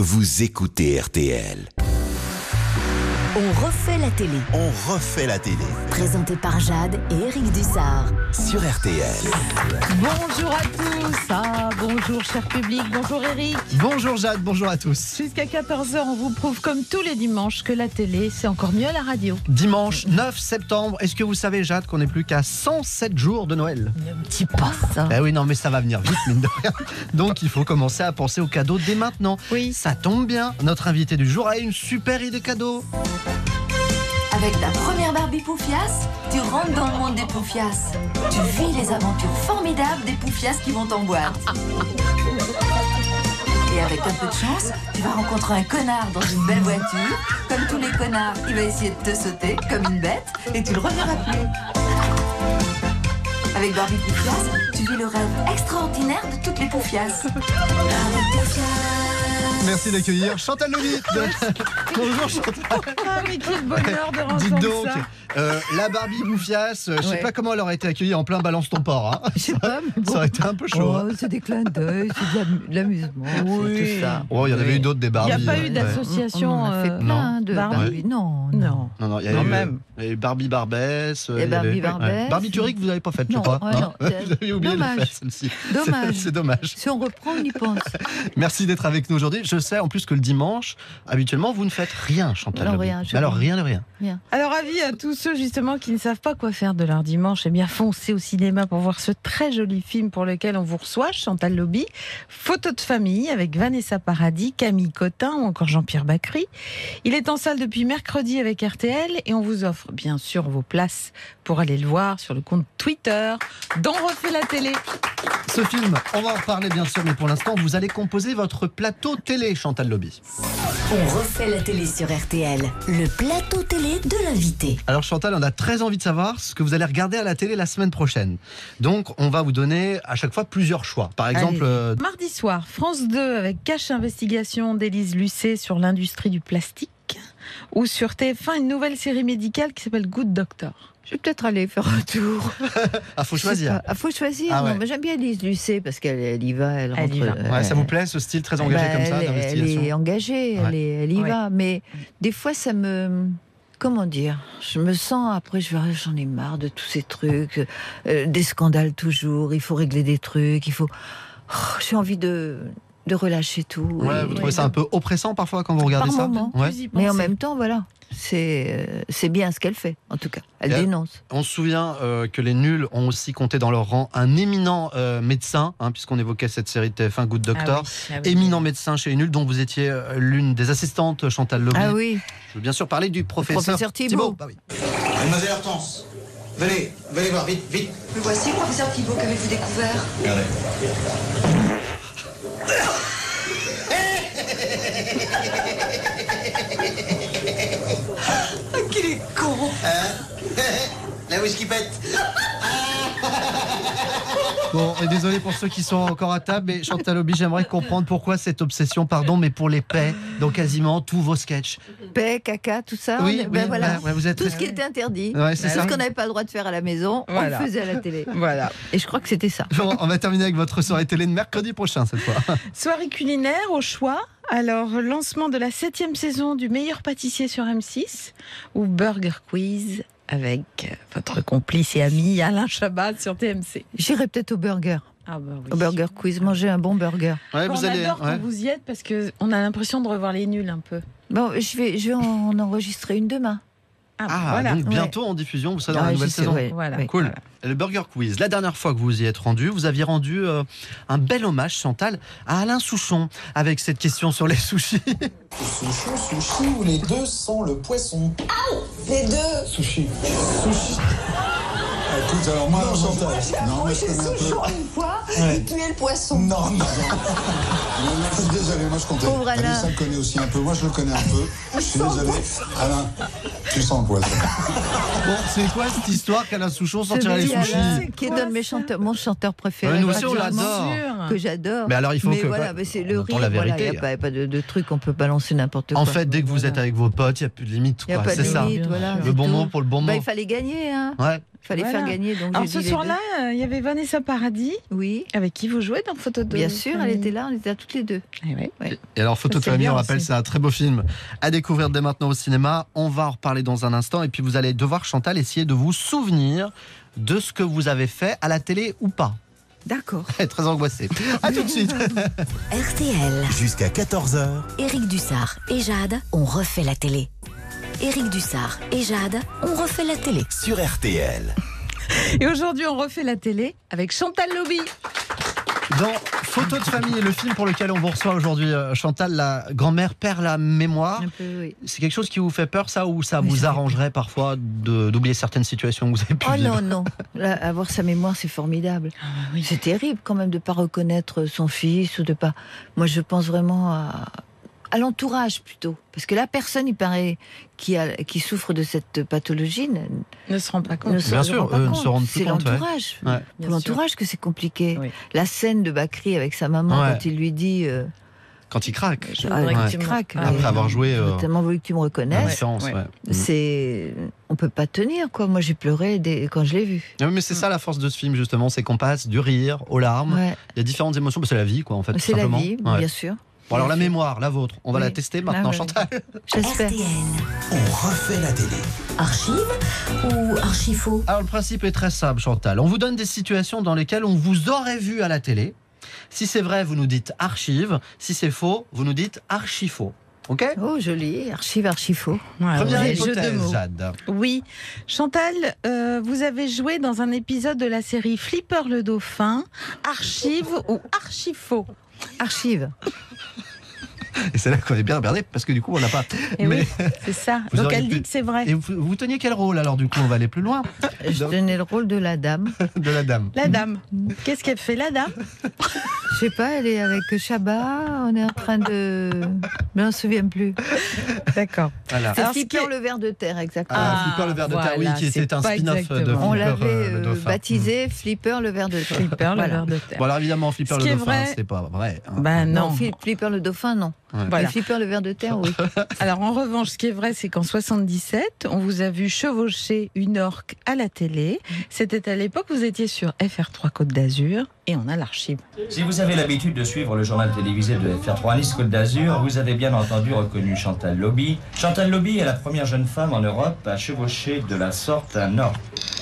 vous écoutez RTL. On refait la télé. On refait la télé. Présenté par Jade et Eric Dussard. Sur RTL. Bonjour à tous, bonjour cher public, bonjour Eric. Bonjour Jade, bonjour à tous. Jusqu'à 14h, on vous prouve comme tous les dimanches que la télé, c'est encore mieux à la radio. Dimanche 9 septembre, est-ce que vous savez Jade qu'on n'est plus qu'à 107 jours de Noël? Ne me dis pas ça. Eh oui, non mais ça va venir vite, mine de rien. Donc il faut commencer à penser aux cadeaux dès maintenant. Oui. Ça tombe bien, notre invité du jour a une super idée cadeau. Avec ta première Barbie Poufias, tu rentres dans le monde des Poufias. Tu vis les aventures formidables des Poufias qui vont en boîte. Et avec un peu de chance, tu vas rencontrer un connard dans une belle voiture. Comme tous les connards, il va essayer de te sauter comme une bête et tu le reverras plus. Avec Barbie Poufias, tu vis le rêve extraordinaire de toutes les Poufias. Barbie Poufias. Merci d'accueillir Chantal Lobby. Bonjour Chantal. Ah mais quel bonheur de rentrer Dites donc, ça. la Barbie Poufias, je sais pas comment elle aurait été accueillie en plein balance ton porc. Hein. Je sais pas, mais bon. Ça aurait été un peu chaud. Oh, c'est des clins d'œil, c'est de l'amusement, c'est tout ça. Oh, il y en avait eu d'autres des Il Barbie. n'y a pas eu ouais. d'association On en a fait plein de Barbie. Non. Non. Non, il y a Quand eu, même. il y a eu Barbie Barbès. Et Barbie Barbès. Barbie Turic, vous n'avez pas fait, je Non, crois. ouais, non. Vous avez oublié de le Dommage. faire, celle-ci. Dommage. C'est dommage. Si on reprend, on y pense. Merci d'être avec nous aujourd'hui. Je sais en plus que le dimanche, habituellement, vous ne faites rien, Chantal. Non, Lobby. rien, je- Alors, rien de rien. Alors avis à tous ceux justement qui ne savent pas quoi faire de leur dimanche, eh bien foncez au cinéma pour voir ce très joli film pour lequel on vous reçoit, Chantal Lobby. Photo de famille avec Vanessa Paradis, Camille Cotin ou encore Jean-Pierre Bacry. Il est en salle depuis mercredi avec RTL et on vous offre bien sûr vos places pour aller le voir sur le compte Twitter dont refait la télé. Ce film, on va en reparler bien sûr, mais pour l'instant, vous allez composer votre plateau télé, Chantal Lobby. On refait la télé sur RTL. Le plateau télé de l'invité. Alors Chantal, on a très envie de savoir ce que vous allez regarder à la télé la semaine prochaine. Donc, on va vous donner à chaque fois plusieurs choix. Par exemple, Mardi soir, France 2 avec Cache Investigation d'Élise Lucet sur l'industrie du plastique. Ou sur TF1, une nouvelle série médicale qui s'appelle Good Doctor. Je vais peut-être aller faire un tour. faut choisir. Faut choisir. Ah ouais. Non, mais j'aime bien Lise Lucet parce qu'elle y va, elle Elle y rentre. va. Ouais, ça vous plaît ce style très engagé comme ça Elle d'investigation? est engagée, Ouais. elle y Ouais. va. Mais des fois, ça me... Comment dire? Je me sens, après, j'en ai marre de tous ces trucs, des scandales toujours, il faut régler des trucs, il faut... Oh, j'ai envie de relâcher tout. Ouais, vous trouvez ça un peu oppressant parfois quand vous regardez Par ça? moment. Ouais. Plus y Mais en penser. même temps, voilà, c'est bien ce qu'elle fait, en tout cas. Elle Et dénonce. On se souvient que les nuls ont aussi compté dans leur rang un éminent médecin, puisqu'on évoquait cette série de TF1 Good Doctor. Ah oui. Éminent médecin chez les nuls, dont vous étiez l'une des assistantes, Chantal Lobby. Ah oui, Je veux bien sûr parler du professeur Thibault. Bah oui. Mademoiselle Hortense, venez voir, vite. Me voici, professeur Thibault, qu'avez-vous découvert? Regardez. Qu'il est con! La whisky pète. Bon, et désolé pour ceux qui sont encore à table, mais Chantal Lobby, j'aimerais comprendre pourquoi cette obsession, mais pour les paix dans quasiment tous vos sketchs. paix, caca, tout ça. Oui, voilà. ouais, vous êtes... Tout ce qui était interdit. Ouais, c'est Tout ça. ce qu'on n'avait pas le droit de faire à la maison, Voilà. on le faisait à la télé. Voilà. Et je crois que c'était ça. Bon, on va terminer avec votre soirée télé de mercredi prochain cette fois. Soirée culinaire au choix. Alors, lancement de la 7e saison du meilleur pâtissier sur M6 ou Burger Quiz avec votre complice et ami Alain Chabat sur TMC. J'irai peut-être au burger. Ah bah oui. Au burger quiz, manger un bon burger. Ouais, On adore quand vous y êtes parce qu'on a l'impression de revoir les nuls un peu. Bon, je vais en enregistrer une demain. Ah, voilà. donc bientôt en diffusion, vous serez dans la Ah, nouvelle je sais, saison. ouais. Voilà. Ouais. Cool. Voilà. Et le Burger Quiz. La dernière fois que vous y êtes rendu, vous aviez rendu un bel hommage, Chantal, à Alain Souchon, avec cette question sur les sushis. Souchon, sushi ou les deux sans le poisson? Les deux! Sushi. Sushi. Écoute, alors moi, Chantal. Non, moi je connais un peu. Une fois, Ouais. il tuait le poisson. Non, non. Je suis désolé, moi je comptais. Pauvre Alain. Vanessa le connaît aussi un peu, moi je le connais un peu. Je suis désolé. Alain, tu sens le poisson. Bon, c'est quoi cette histoire qu'Alain Souchon sortirait les Celui sushis Alain, qui est un de mon chanteur préféré. Ouais, nous aussi, on Pratiquement. l'adore. Sûr. que j'adore. Mais alors, il faut mais que. voilà, mais c'est le on entend rire. la vérité. Il n'y a pas de truc, on peut balancer n'importe quoi. En fait, dès que vous êtes avec vos potes, il n'y a plus de limite. Il n'y a pas de C'est ça. limite, voilà. Le c'est bon tout. mot pour le bon mot. Il fallait gagner, hein. Ouais. Il fallait faire gagner. Donc Alors j'ai ce dit les soir-là, il y avait Vanessa Paradis, oui, avec qui vous jouez dans Photo de bien sûr, elle était là, on était là toutes les deux. Eh oui. Ouais. Et alors, Photo Ça, de c'est famille, bien on rappelle, aussi. c'est un très beau film à découvrir dès maintenant au cinéma. On va en reparler dans un instant. Et puis, vous allez devoir, Chantal, essayer de vous souvenir de ce que vous avez fait à la télé ou pas. D'accord. Très angoissée. À tout de suite. RTL, Jusqu'à 14h, Éric Dussard et Jade ont refait la télé. Éric Dussard et Jade ont refait la télé. sur RTL. Et aujourd'hui, on refait la télé avec Chantal Lobby. Dans Photo de famille, le film pour lequel on vous reçoit aujourd'hui, Chantal, la grand-mère perd la mémoire. Un peu, oui. C'est quelque chose qui vous fait peur, ça, ou ça Mais vous ça fait arrangerait parfois d'oublier certaines situations que vous avez pu Oh vivre? non, non. Là, avoir sa mémoire, c'est formidable. C'est terrible quand même de ne pas reconnaître son fils ou de pas. Moi, je pense vraiment à l'entourage plutôt. Parce que la personne, il paraît, qui souffre de cette pathologie Ne se rend pas compte. ne se Bien rend sûr, pas eux ne compte. se rendent plus C'est compte, ouais. l'entourage. Ouais. Bien Pour l'entourage que c'est compliqué. Oui. La scène de Bakri avec sa maman Ouais. quand il lui dit Quand il craque. Je voudrais que tu me- craque. Ah, Après avoir joué J'ai tellement voulu que tu me la reconnaisses. différence. ouais. Ouais. C'est, on peut pas tenir quoi. Moi j'ai pleuré quand je l'ai vu. Oui, mais c'est ça la force de ce film, justement, c'est qu'on passe du rire aux larmes. Ouais. Il y a différentes émotions, c'est la vie, quoi, en fait. tout C'est la simplement. vie, Ouais. bien sûr. Bon, alors la Bien sûr. mémoire, la vôtre, on va Oui. la tester maintenant, Ah ouais. Chantal. J'espère. RTL, On refait la télé. archive ou archifaux? Alors le principe est très simple, Chantal. On vous donne des situations dans lesquelles on vous aurait vu à la télé. Si c'est vrai, vous nous dites archive. Si c'est faux, vous nous dites archi-faux. Ok? Oh joli, archi-faux. Ouais, Première ouais, jeu de hypothèse, mots. Jade. Oui. Chantal, vous avez joué dans un épisode de la série Flipper le Dauphin, archive ou archifaux? Archive. Et c'est là qu'on est bien regardé parce que du coup, on n'a pas. Eh oui, c'est ça. Vous Donc auriez elle pu- dit que c'est vrai. Et vous teniez quel rôle alors du coup? On va aller plus loin. Je tenais le rôle de la dame. De la dame. La dame. Qu'est-ce qu'elle fait, la dame? Je sais pas, elle est avec Chabat. On est en train de. Je m'en souviens plus. D'accord. Voilà. C'est Alors, Flipper ce qui est- le ver de terre, exactement. Ah, Flipper le ver de terre, oui, voilà, qui était c'est un pas spin-off de exactement. On Flipper l'avait le dauphin. baptisé Flipper le ver de terre. Flipper le Voilà. ver de terre. Bon alors évidemment, Flipper Ce le qui est dauphin, vrai- c'est pas vrai. hein. Ben non. Flipper le dauphin, non. Voilà. Mais Flipper le ver de terre, oui. Alors en revanche, ce qui est vrai, c'est qu'en 77, on vous a vu chevaucher une orque à la télé. C'était à l'époque, vous étiez sur FR3 Côte d'Azur et on a l'archive. Si vous avez l'habitude de suivre le journal télévisé de FR3 Nice Côte d'Azur, vous avez bien entendu reconnu Chantal Lobby. Chantal Lobby est la première jeune femme en Europe à chevaucher de la sorte un orque.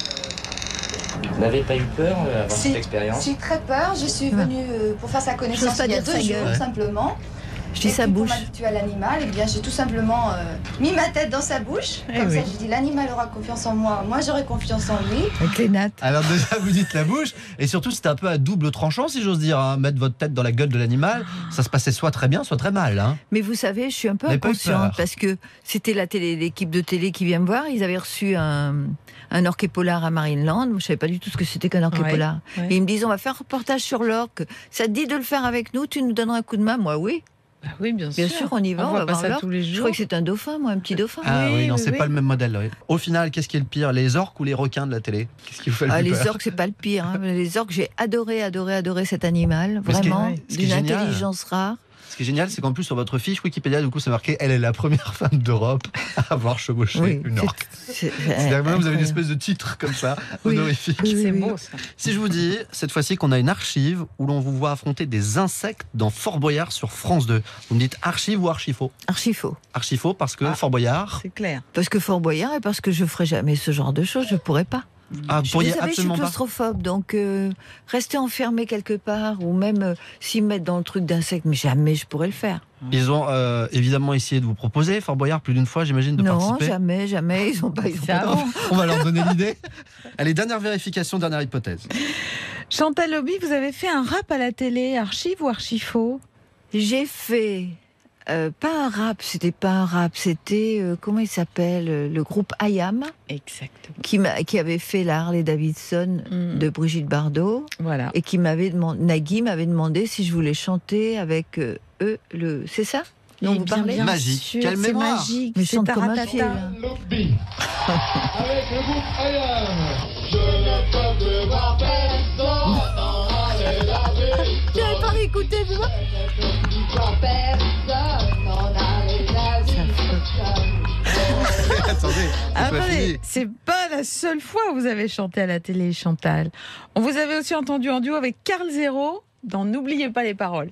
Vous n'avez pas eu peur avant cette expérience? J'ai très peur. Je suis venue pour faire sa connaissance J'ose pas il y a dire 2 sa jours, gueule. simplement. Je dis Et sa puis, bouche. Pour m'habituer à l'animal, eh bien, j'ai tout simplement mis ma tête dans sa bouche. Eh Comme oui. ça, je dis l'animal aura confiance en moi, moi j'aurai confiance en lui. Avec les nattes. Alors déjà, vous dites la bouche, et surtout c'était un peu à double tranchant, si j'ose dire, hein. Mettre votre tête dans la gueule de l'animal, ça se passait soit très bien, soit très mal. Hein. Mais vous savez, je suis un peu N'avez pas eu inconsciente peur. parce que c'était l'équipe de télé qui vient me voir. Ils avaient reçu un orque polar à Marineland. Moi, je savais pas du tout ce que c'était qu'un orque Ouais, polar. ouais. Et ils me disent, on va faire un reportage sur l'orque. Ça te dit de le faire avec nous? Tu nous donneras un coup de main? Moi, oui. Bah oui, bien Bien sûr, on y va. On voit va pas voir ça l'orque. tous les Je jours. crois que c'est un dauphin, moi, un petit dauphin. Ah oui, non, oui, c'est oui. pas le même modèle. Oui. Au final, qu'est-ce qui est le pire, les orques ou les requins de la télé? Qu'est-ce qui vous fait le plus Les peur? orques, c'est pas le pire. hein. Les orques, j'ai adoré cet animal. Mais ce qui est- Vraiment, ce qui est d'une génial- intelligence rare. Ce qui est génial, c'est qu'en plus sur votre fiche Wikipédia, du coup, c'est marqué, elle est la première femme d'Europe à avoir chevauché Oui, une orque. c'est C'est-à-dire que maintenant, vous avez une incroyable. espèce de titre comme ça, Oui. honorifique. Oui, C'est oui. beau ça. Si je vous dis, cette fois-ci, qu'on a une archive où l'on vous voit affronter des insectes dans Fort Boyard sur France 2. Vous me dites archive ou archifaux? Archi-faux. Archifaux parce que Ah. Fort Boyard. C'est clair. Parce que Fort Boyard et parce que je ferai jamais ce genre de choses, je pourrais pas. Ah, vous pourriez vous savez, je suis absolument pas. claustrophobe, donc rester enfermé quelque part ou même s'y mettre dans le truc d'insectes, mais jamais je pourrais le faire. Ils ont évidemment essayé de vous proposer, Fort Boyard, plus d'une fois, j'imagine, de Non, participer. jamais, ils ont pas. Ils ont C'est pas- avant. On va leur donner l'idée. Allez, dernière vérification, dernière hypothèse. Chantal Lobby, vous avez fait un rap à la télé, archive ou archifaux? J'ai fait pas un rap, c'était pas un rap, c'était comment il s'appelle, le groupe IAM Exactement. qui avait fait la Harley Davidson Mm. de Brigitte Bardot Voilà. et qui m'avait demandé, Nagui m'avait demandé si je voulais chanter avec eux c'est ça dont Eh vous bien, parlez bien Magique. sûr, Quelle c'est mémoire. magique. Mais je C'est chante comme un taratata. fier, là. Lobby. Avec le groupe IAM. Je ne peux te voir personne dans les laver. écoutez, vous. Attendez, c'est pas la seule fois où vous avez chanté à la télé, Chantal. On vous avait aussi entendu en duo avec Carl Zero dans N'oubliez pas les paroles.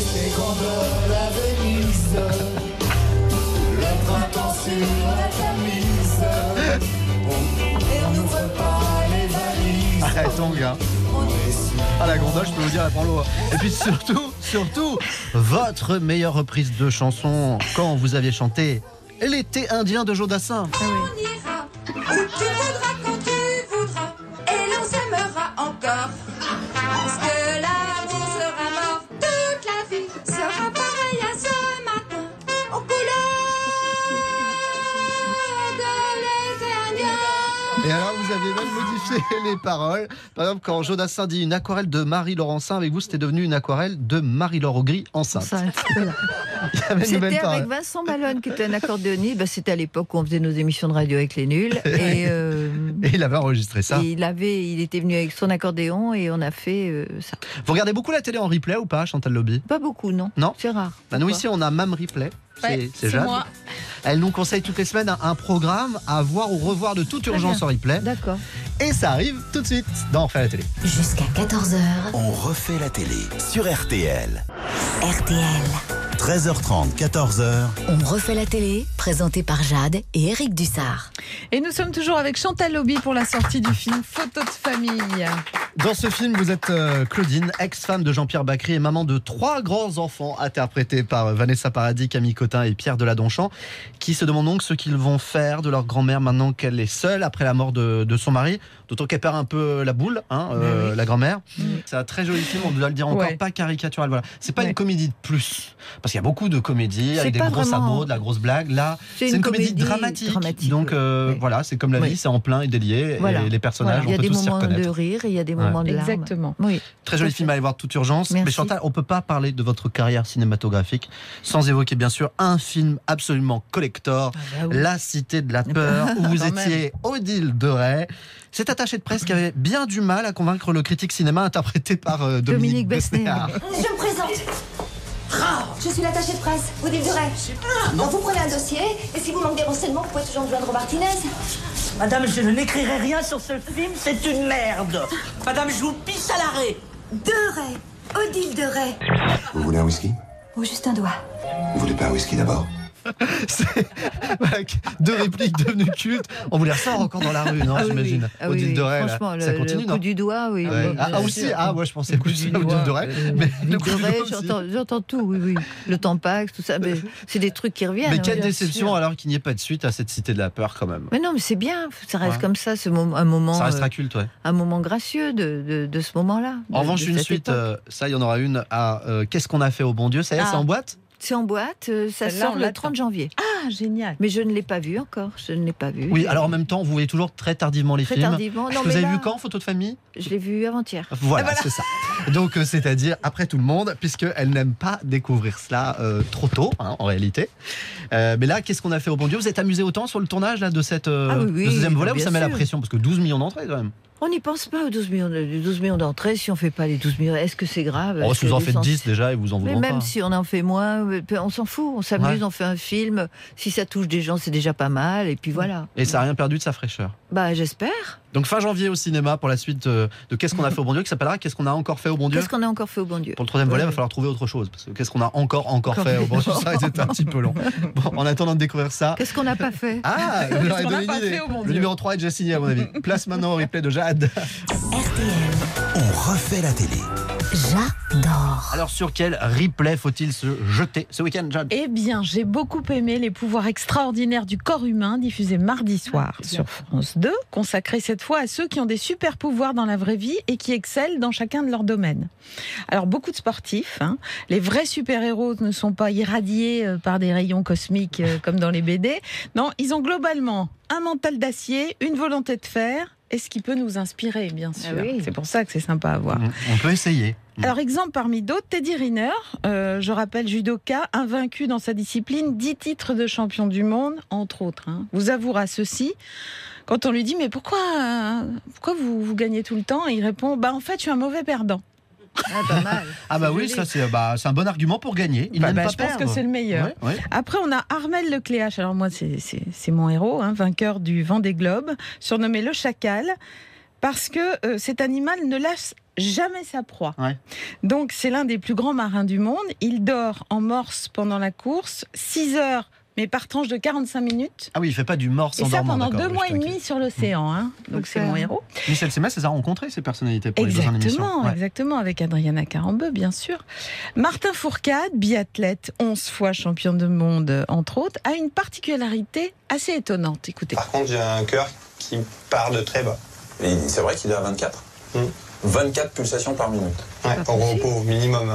Arrête ton gars. Ah, la gondole, je peux vous dire, elle prend l'eau. Et puis surtout, votre meilleure reprise de chanson quand vous aviez chanté L'été indien de Jodassin. On ira où tu voudras, quand tu voudras, et l'on s'aimera encore. Parce que l'amour sera mort, toute la vie sera pareille à ce matin, aux couleurs de l'été indien. Et alors, vous avez même modifié les paroles. Par exemple, quand Jodassin dit une aquarelle de Marie Laurencin, avec vous, c'était devenu une aquarelle de Marie-Laure Augry enceinte. Il y avait une nouvelle C'était parole. avec Vincent Malone qui était un accordéoniste. Bah, c'était à l'époque où on faisait nos émissions de radio avec les nuls. Et il avait enregistré ça. il était venu avec son accordéon et on a fait ça. Vous regardez beaucoup la télé en replay ou pas, Chantal Lobby? Pas beaucoup, non. Non. C'est rare. Bah, nous ici, on a Mam Replay. C'est Jade. moi. Elle nous conseille toutes les semaines un programme à voir ou revoir de toute urgence en replay. D'accord. Et ça arrive tout de suite dans On refait la télé. Jusqu'à 14h, On refait la télé sur RTL. RTL. 13h30, 14h. On refait la télé, présenté par Jade et Eric Dussard. Et nous sommes toujours avec Chantal Lobby pour la sortie du film Photo de famille. Dans ce film, vous êtes Claudine, ex-femme de Jean-Pierre Bacry et maman de 3 grands enfants, interprétés par Vanessa Paradis, Camille Cotin et Pierre Deladonchamp, qui se demandent donc ce qu'ils vont faire de leur grand-mère maintenant qu'elle est seule après la mort de son mari. D'autant qu'elle perd un peu la boule, la grand-mère. C'est un très joli film, on doit le dire encore, pas caricatural. Voilà. C'est pas une comédie de plus, parce qu'il y a beaucoup de comédies avec des gros sabots, de la grosse blague. Là, c'est une comédie dramatique. Donc voilà, c'est comme la vie, c'est en plein et délié. Voilà. Et les personnages, on peut tous s'y reconnaître. Il y a des moments de rire et il y a des moments de larmes. Exactement. Oui. Très joli film à aller voir de toute urgence. Merci. Mais Chantal, on ne peut pas parler de votre carrière cinématographique sans évoquer bien sûr un film absolument collector, La Cité de la Peur, où vous étiez Odile de Ray. Cet attaché de presse qui avait bien du mal à convaincre le critique cinéma interprété par Dominique Besnéard. Je me présente. Je suis l'attaché de presse, Odile de Ray. Donc vous prenez un dossier, et si vous manquez des renseignements, vous pouvez toujours me joindre au Martinez. Madame, je n'écrirai rien sur ce film, c'est une merde. Madame, je vous pisse à l'arrêt. De Ray, Odile de Ray. Vous voulez un whisky? Ou juste un doigt. Vous voulez pas un whisky d'abord? C'est deux répliques devenues cultes. On vous les ressort encore dans la rue, non, j'imagine. Odile de Ray, franchement, ça continue, le non? coup du doigt, oui. Ouais. Aussi, moi je pensais plus à Odile de Ray. Mais le coup du doigt aussi. J'entends tout, oui. Le Tampax, tout ça, mais c'est des trucs qui reviennent. Mais quelle déception alors qu'il n'y ait pas de suite à cette Cité de la Peur quand même. Mais non, mais c'est bien, ça reste comme ça, un moment. Ça restera culte, un moment gracieux de ce moment-là. En revanche, une suite, ça, il y en aura une à Qu'est-ce qu'on a fait au bon Dieu? Ça y est, c'est en boîte? C'est en boîte, ça sort le 30 janvier. Ah, génial. Mais je ne l'ai pas vu encore, Oui, alors en même temps, vous voyez toujours très tardivement les films. Tardivement. Non, vous avez vu quand, Photo de famille? Je l'ai vu avant-hier. Voilà, c'est ça. Donc, c'est-à-dire après tout le monde, puisqu'elle n'aime pas découvrir cela trop tôt, en réalité. Mais là, qu'est-ce qu'on a fait au bon Dieu? Vous êtes amusé autant sur le tournage là, de cette deuxième volet, ou ça met la pression? Parce que 12 millions d'entrées quand même. On n'y pense pas aux 12 millions d'entrées. Si on ne fait pas les 12 millions, est-ce que c'est grave? Si vous en faites 10 déjà, et vous en voudrez pas. Mais même si on en fait moins, on s'en fout. On s'amuse, on fait un film. Si ça touche des gens, c'est déjà pas mal. Et puis voilà. Et ça n'a rien perdu de sa fraîcheur? J'espère. Donc fin janvier au cinéma pour la suite de Qu'est-ce qu'on a fait au bon Dieu, qui s'appellera Qu'est-ce qu'on a encore fait au bon Dieu. Qu'est-ce qu'on a encore fait au bon Dieu? Pour le troisième volet, il va falloir trouver autre chose. Parce que Qu'est-ce qu'on a encore fait au bon Dieu, ça c'était un petit peu long. Bon, en attendant de découvrir ça. Qu'est-ce qu'on n'a pas fait? Vous aurez donné une idée. Le numéro 3 est déjà signé à mon avis. Place maintenant au replay de Jade. RTL. On refait la télé. J'adore. Alors sur quel replay faut-il se jeter ce week-end, Jade? Eh bien, j'ai beaucoup aimé Les pouvoirs extraordinaires du corps humain, diffusé mardi soir sur France 2, consacré cette fois à ceux qui ont des super pouvoirs dans la vraie vie et qui excellent dans chacun de leurs domaines. Alors, beaucoup de sportifs, les vrais super-héros ne sont pas irradiés par des rayons cosmiques comme dans les BD. Non, ils ont globalement un mental d'acier, une volonté de fer, et ce qui peut nous inspirer, bien sûr. C'est pour ça que c'est sympa à voir. On peut essayer. Alors, exemple parmi d'autres, Teddy Riner, je rappelle judoka, invaincu dans sa discipline, 10 titres de champion du monde, entre autres. Vous avouera ceci, quand on lui dit « Mais pourquoi vous gagnez tout le temps ?» Et il répond « En fait, je suis un mauvais perdant. » Pas mal. Ah bah oui, ça c'est un bon argument pour gagner. Il n'aime pas je pense perdre. que c'est le meilleur. Ouais. Après, on a Armel Lecléache. Alors moi, c'est mon héros, vainqueur du Vendée Globe, surnommé le Chacal, parce que cet animal ne lâche jamais sa proie. Ouais. Donc c'est l'un des plus grands marins du monde. Il dort en morse pendant la course, 6 heures, mais par tranche de 45 minutes. Ah oui, il fait pas du morse en Et ça dormant. pendant d'accord, 2 mois et demi sur l'océan. Donc c'est mon héros. Michel Simès les a rencontrés, ces personnalités, pour les besoins de l'émission. Exactement, avec Adriana Carambeu, bien sûr. Martin Fourcade, biathlète, 11 fois champion du monde, entre autres, a une particularité assez étonnante. Écoutez. Par contre, j'ai un cœur qui part de très bas. Et c'est vrai qu'il est à 24. 24 pulsations par minute. Ouais, au repos, minimum,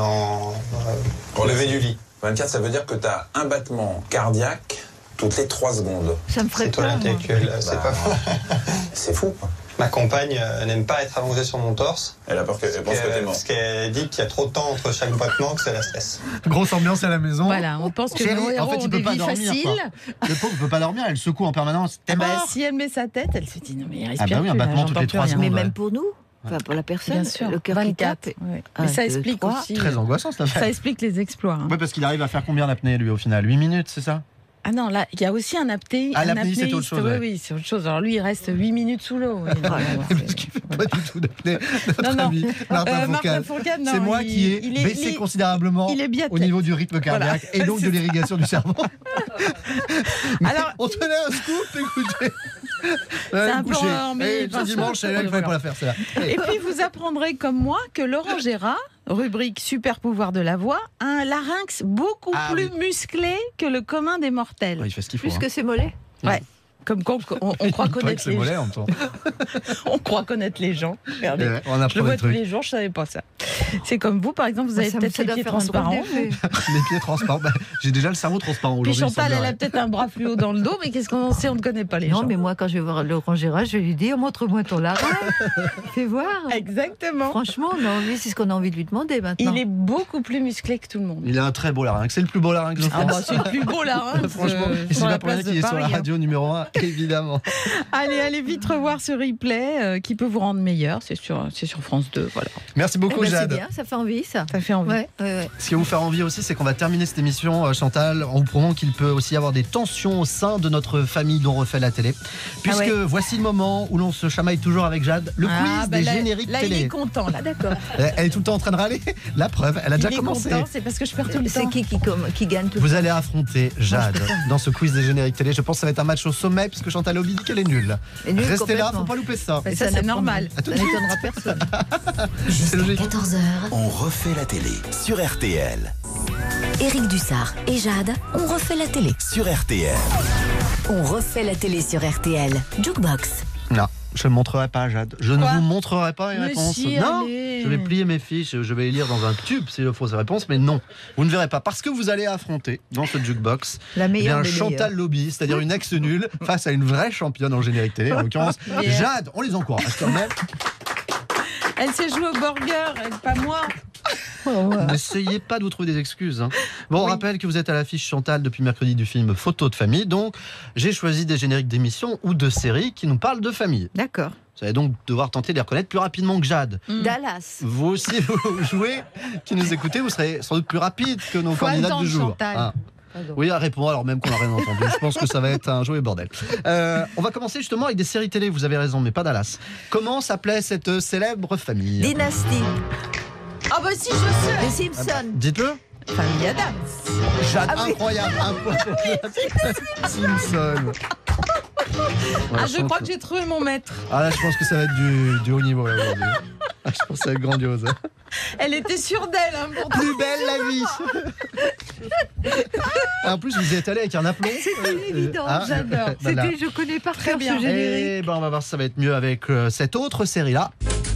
en lever du lit. 24, ça veut dire que tu as un battement cardiaque toutes les 3 secondes. Ça me ferait C'est toi peur, l'intellectuel, c'est pas faux. C'est fou, quoi. Ma compagne n'aime pas être allongée sur mon torse. Elle a peur pense que t'es mort. Parce qu'elle dit qu'il y a trop de temps entre chaque battement, que ça la stresse. Grosse ambiance à la maison. Voilà, on pense que Chérie, nos héros en fait, il ont peut des pas vies dormir. faciles. Le pauvre ne peut pas dormir, elle secoue en permanence. T'es mort. Si elle met sa tête, elle se dit non mais il respire Ah bah oui, un plus, là, battement j'entends toutes les plus 3 rien. secondes. Mais même pour nous, pour la personne, Bien sûr, le cœur 24. qui tape. Ouais. Mais ça explique aussi. Très angoissant, cette affaire. Ça explique les exploits. Oui, parce qu'il arrive à faire combien d'apnée, lui, au final 8 minutes, c'est ça? Ah non, là, il y a aussi un apnéiste. Ah, l'apnéiste, c'est autre chose. Oui, c'est autre chose. Alors lui, il reste 8 minutes sous l'eau. Oui, parce qu'il ne fait pas du tout d'apnée, notre ami Martin Fourcade. C'est moi qui ai baissé considérablement au niveau du rythme cardiaque et donc de l'irrigation du cerveau. Alors, on tenait un scoop, écoutez. C'est un peu mais dimanche, il ne fallait pas la faire, celle-là. Et puis, vous apprendrez comme moi que Laurent Gérard, rubrique Super pouvoir de la voix, a un larynx beaucoup plus musclé que le commun des mortels. Il fait ce qu'il faut. Plus que ses mollets. Ouais. Comme quoi, on croit connaître les gens. On croit connaître les gens. Regardez, on apprend je le vois des tous trucs. les jours, je ne savais pas ça. C'est comme vous, par exemple, vous avez peut-être les pieds transparents. Les pieds transparents. J'ai déjà le cerveau transparent Puis aujourd'hui. Chantal, elle a peut-être un bras fluo dans le dos, mais qu'est-ce qu'on en sait? On ne connaît pas les gens. Non, mais moi, quand je vais voir Laurent Gérard, je vais lui dire montre-moi ton larynx. Fais voir. Exactement. Franchement, c'est ce qu'on a envie de lui demander maintenant. Il est beaucoup plus musclé que tout le monde. Il a un très beau larynx. C'est le plus beau larynx de France. C'est le plus beau larynx. Franchement, et c'est pas pour rien qu'il est sur la radio numéro 1, évidemment. Allez vite revoir ce replay qui peut vous rendre meilleur. C'est sur France 2. Voilà. Merci beaucoup, Jade. C'est bien, ça fait envie, ça. Ça fait envie. Ouais. Ce qui va vous faire envie aussi, c'est qu'on va terminer cette émission, Chantal, en vous prouvant qu'il peut aussi y avoir des tensions au sein de notre famille dont refait la télé. Puisque voici le moment où l'on se chamaille toujours avec Jade, le quiz des génériques là, télé. Il est content, là, d'accord. Elle est tout le temps en train de râler. La preuve, elle a déjà commencé. C'est parce que je perds tout le temps. C'est qui gagne tout Vous allez affronter Jade dans ce quiz des génériques télé. Je pense que ça va être un match au sommet, puisque Chantal Obi dit qu'elle est nulle. Restez là, faut pas louper ça. Mais ça, c'est normal. Ça n'étonnera personne. Jusqu'à 14h, On refait la télé sur RTL. Éric Dussard et Jade, on refait la télé. Sur RTL. On refait la télé sur RTL. Jukebox. Non, je ne montrerai pas, Jade. Je ne vous montrerai pas les Mais réponses. si, non, allez. je vais plier mes fiches, je vais les lire dans un tube s'il le faut ces réponses, mais non, vous ne verrez pas. Parce que vous allez affronter dans ce jukebox la meilleure Chantal Lobby, c'est-à-dire une ex-nulle, face à une vraie championne en générique télé, en l'occurrence Jade. On les encourage quand même. Elle s'est jouée au burger, pas moi. N'essayez pas de vous trouver des excuses. Bon, on rappelle que vous êtes à l'affiche, Chantal, depuis mercredi du film Photo de famille. Donc, j'ai choisi des génériques d'émissions ou de séries qui nous parlent de famille. D'accord. Vous allez donc devoir tenter de les reconnaître plus rapidement que Jade. Dallas. Vous aussi, vous jouez, qui nous écoutez, vous serez sans doute plus rapide que nos candidats du jour. Oui, réponds alors même qu'on n'a rien entendu. Je pense que ça va être un joli bordel. On va commencer justement avec des séries télé, vous avez raison, mais pas Dallas. Comment s'appelait cette célèbre famille? Dynasty. Ah bah si, je sais. Les Simpsons. Dites-le. Famille Adams. Jade, incroyable. Un point pour Jade. Simpson. Je crois que j'ai trouvé mon maître. Ah là, je pense que ça va être du haut niveau là, aujourd'hui. Je pense que ça va être grandiose. Elle était sûre d'elle. Plus belle la vie. En plus, vous y êtes allé avec un aplomb. C'était évident, j'adore. Voilà. Je connais par cœur bien. ce générique. Et ben, on va voir si ça va être mieux avec cette autre série-là.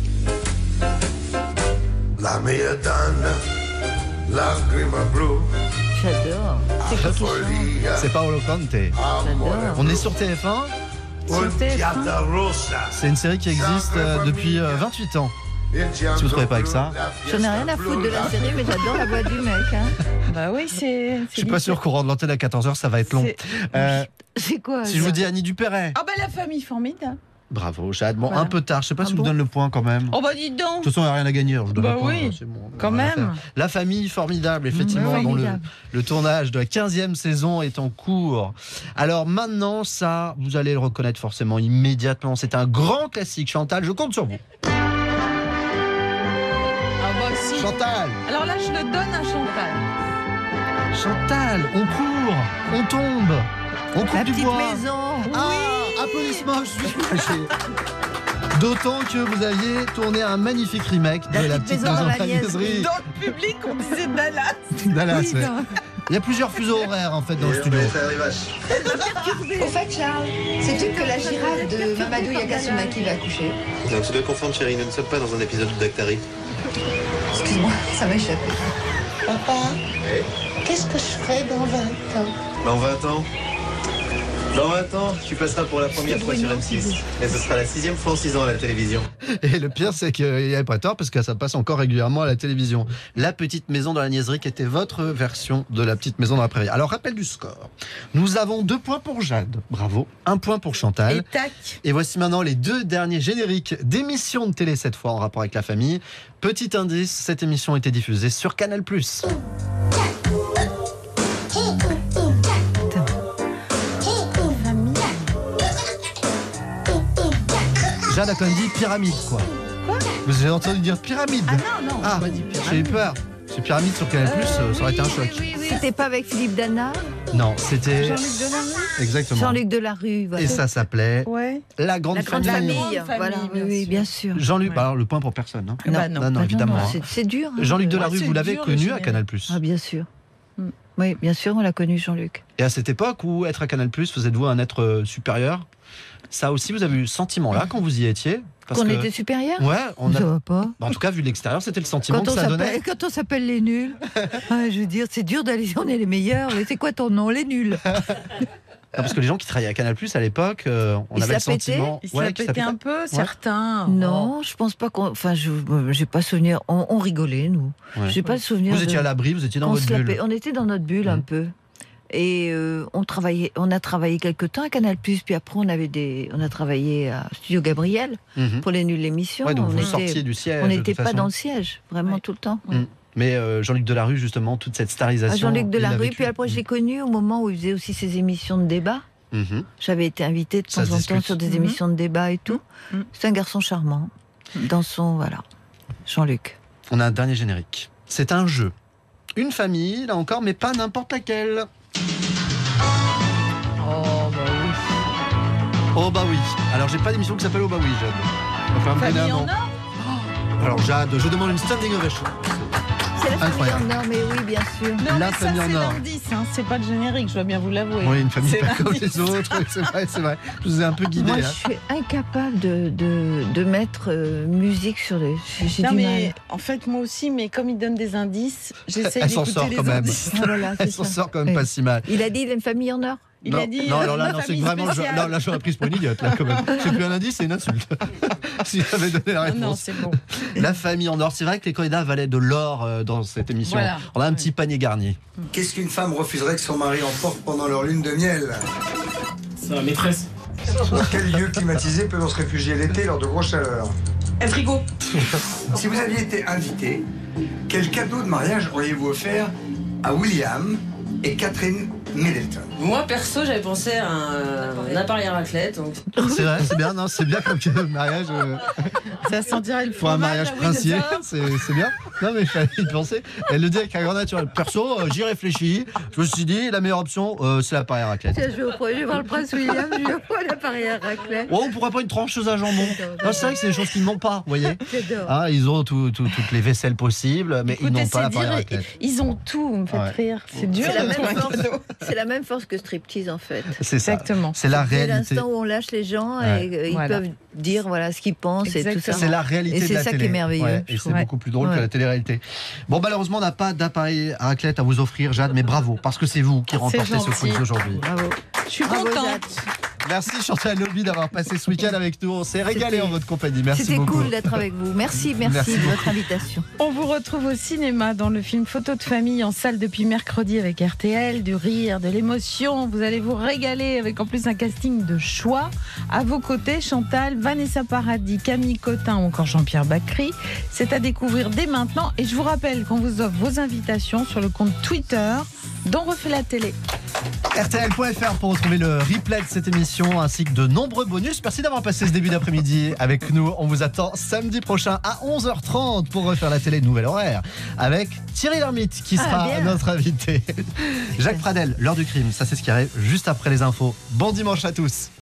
La mia donna, lacrima blu. J'adore. C'est quoi qui chante? C'est Paolo Conte. J'adore. On est sur TF1. C'est une série qui existe depuis 28 ans. Si vous ne trouvez pas avec ça. J'en ai rien à foutre de la série, mais j'adore la voix du mec. Bah oui, c'est. Je suis pas sûr qu'on rentre l'antenne à 14h, ça va être long. C'est quoi Si je vous dis Annie Dupéret. Ah bah la famille formidable. Bravo, Jade. Bon, Voilà. un peu tard. Je sais pas si je vous donne le point quand même. Oh bah dis De donc. toute façon, il n'y a rien à gagner. Je donne Bah un point, oui, c'est bon, quand rien à même. faire. La famille formidable, effectivement, dont le tournage de la 15e saison est en cours. Alors maintenant, ça, vous allez le reconnaître forcément immédiatement. C'est un grand classique. Chantal, je compte sur vous. Ah bah si. Chantal. Alors là, je le donne à Chantal. Chantal, on court, on tombe, on coupe La du petite bois. maison. Ah, applaudissements, je suis fâché. D'autant que vous aviez tourné un magnifique remake de La petite maison dans la niaiserie. Dans le public, on disait Dallas. Dallas, Oui, ouais. non. Il y a plusieurs fuseaux horaires en fait dans le studio. Au fait, Charles, sais-tu que la girafe de Mamadou Yakasumaki va accoucher? Donc, tu dois confondre, chérie, nous ne sommes pas dans un épisode de Dactari. Excuse-moi, ça m'a échappé. Papa, qu'est-ce que je ferai dans 20 ans? Dans 20 ans Dans 20 ans, tu passeras pour la première fois sur M6. Mais ce sera la 6e fois en 6 ans à la télévision. Et le pire, c'est qu'il n'y avait pas tort parce que ça passe encore régulièrement à la télévision. La petite maison dans la niaiserie qui était votre version de La petite maison dans la prairie. Alors, rappel du score. Nous avons 2 points pour Jade. Bravo. 1 point pour Chantal. Et tac. Et voici maintenant les 2 derniers génériques d'émissions de télé, cette fois en rapport avec la famille. Petit indice, cette émission était diffusée sur Canal+. Jade a quand même dit pyramide, quoi. Vous avez entendu dire pyramide? Ah non, Ah, pas dit pyramide. j'ai eu peur. C'est pyramide sur Canal+, ça aurait été un choc. C'était pas avec Philippe Dana? Non, c'était... Jean-Luc Delarue. Exactement. Jean-Luc Delarue, voilà. Et ça s'appelait La La Grande grande Famille. famille, voilà, oui, bien sûr. Jean-Luc, alors le point pour personne. Hein. Bah non, évidemment. non, c'est dur. hein. Jean-Luc Ouais, Delarue, c'est vous l'avez dur, connu le à Canal+. Ah, bien sûr. Oui, bien sûr, on l'a connu, Jean-Luc. Et à cette époque où être à Canal+, vous êtes-vous un être supérieur? Ça aussi, vous avez eu ce sentiment-là quand vous y étiez? Qu'on était supérieur? Ouais, on a... Ça va pas. En tout cas, vu de l'extérieur, c'était le sentiment Quand que on ça donnait. s'appelle- quand on s'appelle les nuls, je veux dire, c'est dur d'aller, on est les meilleurs. Mais c'est quoi ton nom? Les nuls. Non, parce que les gens qui travaillaient à Canal+, à l'époque, on Ils avait le se la pétaient sentiment... Ils se la qu'ils pétaient un pétaient. peu, Ouais. certains. Non, je pense pas qu'on. Enfin, j'ai pas souvenir. On rigolait, nous. Ouais. J'ai pas le souvenir. Vous étiez à l'abri, vous étiez dans qu'on votre se la bulle. paie- On était dans notre bulle un peu. Et on a travaillé quelque temps à Canal+, puis après on a travaillé à Studio Gabriel pour les nuls l'émission. Ouais, donc on vous sortiez du siège, On de n'était toute pas façon. dans le siège, vraiment tout le temps. Mais Jean-Luc Delarue, justement, toute cette starisation... Ah, Jean-Luc il l'a Delarue, vécu. puis après je l'ai connu au moment où il faisait aussi ses émissions de débat. Mhm. J'avais été invitée de Ça temps se en temps discute. sur des émissions de débat et tout. C'est un garçon charmant. Dans son... Voilà. Jean-Luc. On a un dernier générique. C'est un jeu. Une famille, là encore, mais pas n'importe laquelle. Oh bah oui. Alors j'ai pas d'émission qui s'appelle Oh bah oui, Jade. On va faire un Famille petit en nom. or. Alors Jade, je demande une standing ovation. C'est la famille Incroyable. en or, mais oui, bien sûr. Non, La mais ça, famille en c'est or. l'indice, hein, c'est pas le générique, je dois bien vous l'avouer. Oui, une famille C'est pas comme l'indice. les autres. C'est vrai, c'est vrai. Je vous ai un peu guidé. Moi, hein. je suis incapable de mettre musique sur les... J'ai Non, du mais mal. en fait, moi aussi, mais comme il donne des indices, j'essaie Elle s'en d'écouter sort les quand même. indices. Ah, voilà, c'est Elle s'en ça. sort quand même pas si mal. Il a dit il a une famille en or. Il non, a dit non, alors là, une non, c'est famille vraiment. spéciale. Là, j'aurais prise pour une idiote, là, quand même. C'est plus un indice, c'est une insulte. Si j'avais donné la réponse. Non, c'est bon. La famille en or. C'est vrai que les candidats valaient de l'or dans cette émission. Voilà. On a un petit panier garni. Qu'est-ce qu'une femme refuserait que son mari emporte pendant leur lune de miel? C'est la maîtresse. Dans quel lieu climatisé peut-on se réfugier l'été lors de grosses chaleurs? Un frigo. Si vous aviez été invité, quel cadeau de mariage auriez-vous offert à William et Catherine Middleton? Moi, perso, j'avais pensé à un appareil à raclette. Donc... C'est vrai, c'est bien, non, c'est bien comme mariage. Ça sentirait le Pour un fromage, mariage ah oui, princier, c'est ça. c'est bien. Non, mais il fallait y penser. Elle le dit avec un grand naturel. Perso, j'y réfléchis. Je me suis dit, la meilleure option, c'est l'appareil à raclette. Tiens, je vais voir le prince William, je vais voir l'appareil à raclette. Oh, on pourrait pas une trancheuse à jambon. Non, c'est vrai que c'est des choses qu'ils n'ont pas, vous voyez. J'adore. Ah, ils ont toutes les vaisselles possibles, mais ils Écoutez, n'ont pas c'est l'appareil à dire, raclette. ils ont tout, vous me faites Ouais. rire. C'est dur C'est la de même trouver un force. cadeau. C'est la même force que striptease en fait. C'est ça. Exactement. C'est la C'est réalité. l'instant où on lâche les gens Ouais. et ils Voilà. peuvent dire voilà ce qu'ils pensent et tout ça. Exactement. C'est la réalité Et de c'est la ça télé. qui est merveilleux. Ouais, je et trouve. c'est beaucoup plus drôle que Ouais. la télé-réalité. Bon, malheureusement, on n'a pas d'appareil à raclette à vous offrir, Jade, mais bravo, parce que c'est vous qui remportez ce gentil. quiz aujourd'hui. Bravo. Je suis Bravo, contente. Jade. Merci Chantal Lobby d'avoir passé ce week-end avec nous. On s'est régalé en votre compagnie. Merci C'était beaucoup. cool d'être avec vous. Merci de votre invitation. On vous retrouve au cinéma dans le film Photo de famille en salle depuis mercredi avec RTL, du rire, de l'émotion. Vous allez vous régaler avec en plus un casting de choix. À vos côtés, Chantal, Vanessa Paradis, Camille Cotin ou encore Jean-Pierre Bacry. C'est à découvrir dès maintenant. Et je vous rappelle qu'on vous offre vos invitations sur le compte Twitter dont refait la télé. RTL.fr pour retrouver le replay de cette émission ainsi que de nombreux bonus. Merci d'avoir passé ce début d'après-midi avec nous. On vous attend samedi prochain à 11h30 pour refaire la télé nouvel horaire avec Thierry Lhermitte qui sera notre invité. Jacques Pradel, l'heure du crime, ça c'est ce qui arrive juste après les infos. Bon dimanche à tous.